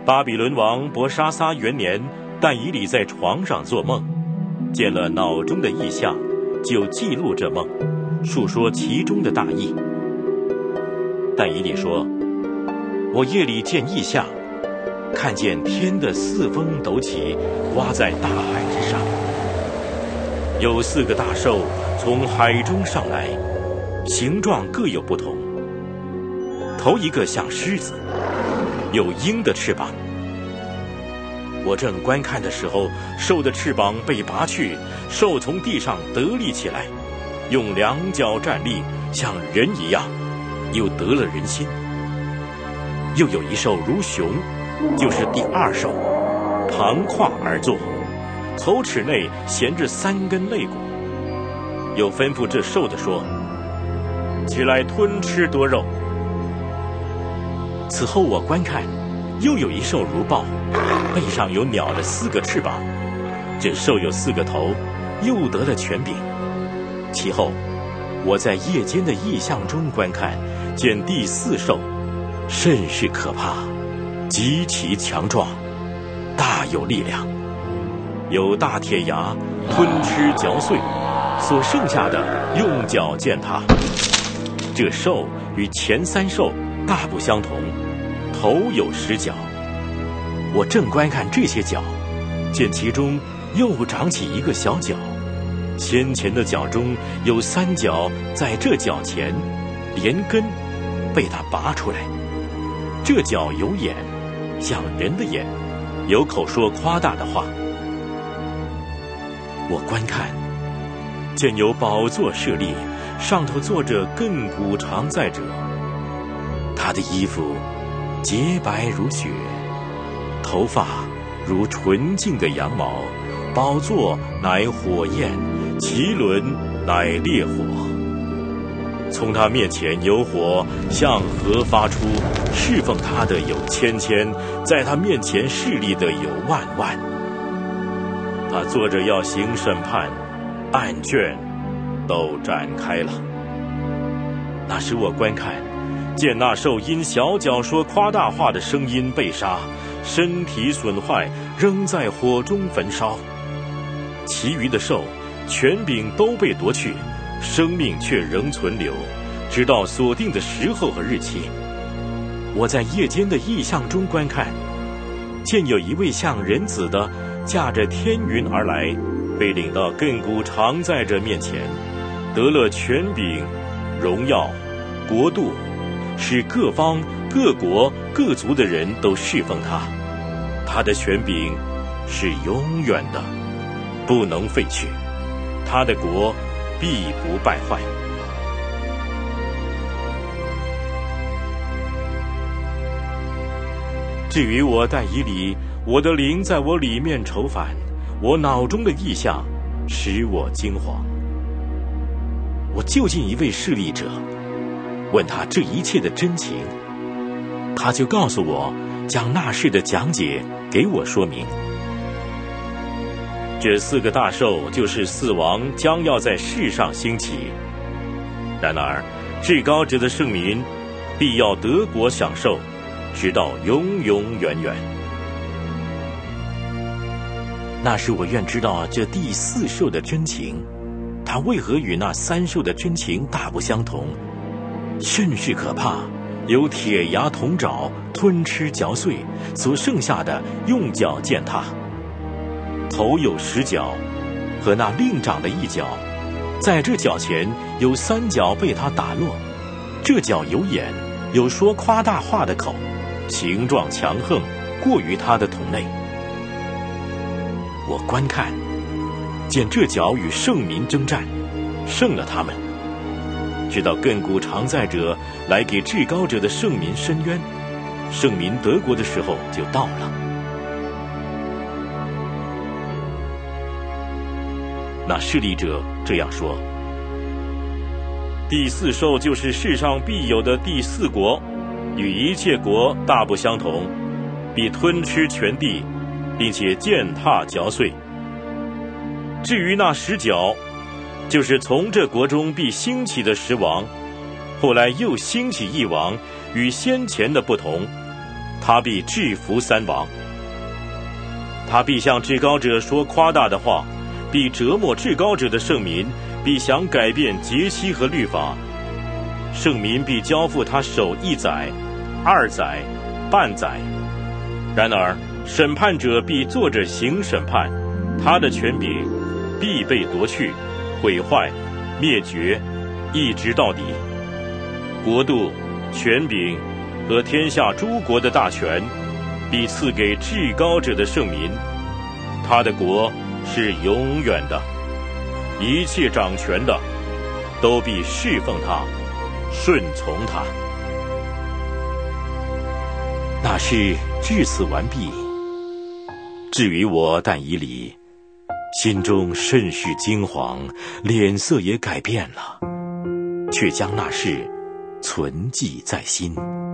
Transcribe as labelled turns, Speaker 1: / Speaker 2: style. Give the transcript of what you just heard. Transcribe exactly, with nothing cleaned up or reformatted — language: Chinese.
Speaker 1: 巴比伦王伯沙撒元年，但以理在床上做梦，见了脑中的异象，就记录这梦，述说其中的大意。但以理说：我夜里见异象，看见天的四风陡起，刮在大海之上，有四个大兽从海中上来，形状各有不同。头一个像狮子，有鹰的翅膀。我正观看的时候，兽的翅膀被拔去，兽从地上得立起来，用两脚站立，像人一样，又得了人心。又有一兽如熊，就是第二兽，盘跨而坐，头齿内衔着三根肋骨。又吩咐这兽的说：起来吞吃多肉。此后我观看，又有一兽如豹，背上有鸟的四个翅膀，这兽有四个头，又得了权柄。其后我在夜间的异象中观看，见第四兽甚是可怕，极其强壮，大有力量，有大铁牙，吞吃嚼碎，所剩下的用脚践踏。这兽与前三兽大不相同，头有十角。我正观看这些角，见其中又长起一个小角，先前的角中有三角在这角前，连根被它拔出来。这角有眼，像人的眼，有口说夸大的话。我观看，见有宝座设立，上头坐着亘古常在者，他的衣服洁白如雪，头发如纯净的羊毛，宝座乃火焰，其轮乃烈火。从他面前有火向河发出，侍奉他的有千千，在他面前侍立的有万万。他坐着要行审判，案卷都展开了。那时我观看，见那兽因小脚说夸大话的声音被杀，身体损坏，扔在火中焚烧。其余的兽权柄都被夺去，生命却仍存留，直到所定的时候和日期。我在夜间的异象中观看，见有一位像人子的驾着天云而来，被领到亘古常在者面前，得了权柄、荣耀、国度，使各方各国各族的人都侍奉他。他的权柄是永远的，不能废去，他的国必不败坏。至于我但以理，我的灵在我里面愁烦，我脑中的意象使我惊惶。我就近一位侍立者，问他这一切的真情，他就告诉我，将那事的讲解给我说明。这四个大兽就是四王，将要在世上兴起。然而至高者的圣民必要得国享受，直到永永远远。那时我愿知道这第四兽的真情，它为何与那三兽的真情大不相同，甚是可怕，有铁牙铜爪，吞吃嚼碎，所剩下的用脚践踏。头有十角，和那另长的一角，在这角前有三角被他打落。这角有眼，有说夸大话的口，形状强横，过于他的同类。我观看，见这角与圣民征战，胜了他们，直到亘古常在者来给至高者的圣民伸冤，圣民得国的时候就到了。那侍立者这样说：第四兽就是世上必有的第四国，与一切国大不相同，必吞吃全地，并且践踏嚼碎。至于那十角，就是从这国中必兴起的十王，后来又兴起一王，与先前的不同， 他必制服三王。他必向至高者说夸大的话，必折磨至高者的圣民，必想改变节期和律法。圣民必交付他手一载、二载、半载。然而审判者必坐着行审判，他的权柄必被夺去、毁坏、灭绝，一直到底。国度、权柄和天下诸国的大权必赐给至高者的圣民，他的国是永远的，一切掌权的都必侍奉他，顺从他。那事至此完毕。至于我但以理，心中甚是惊惶，脸色也改变了，却将那事存记在心。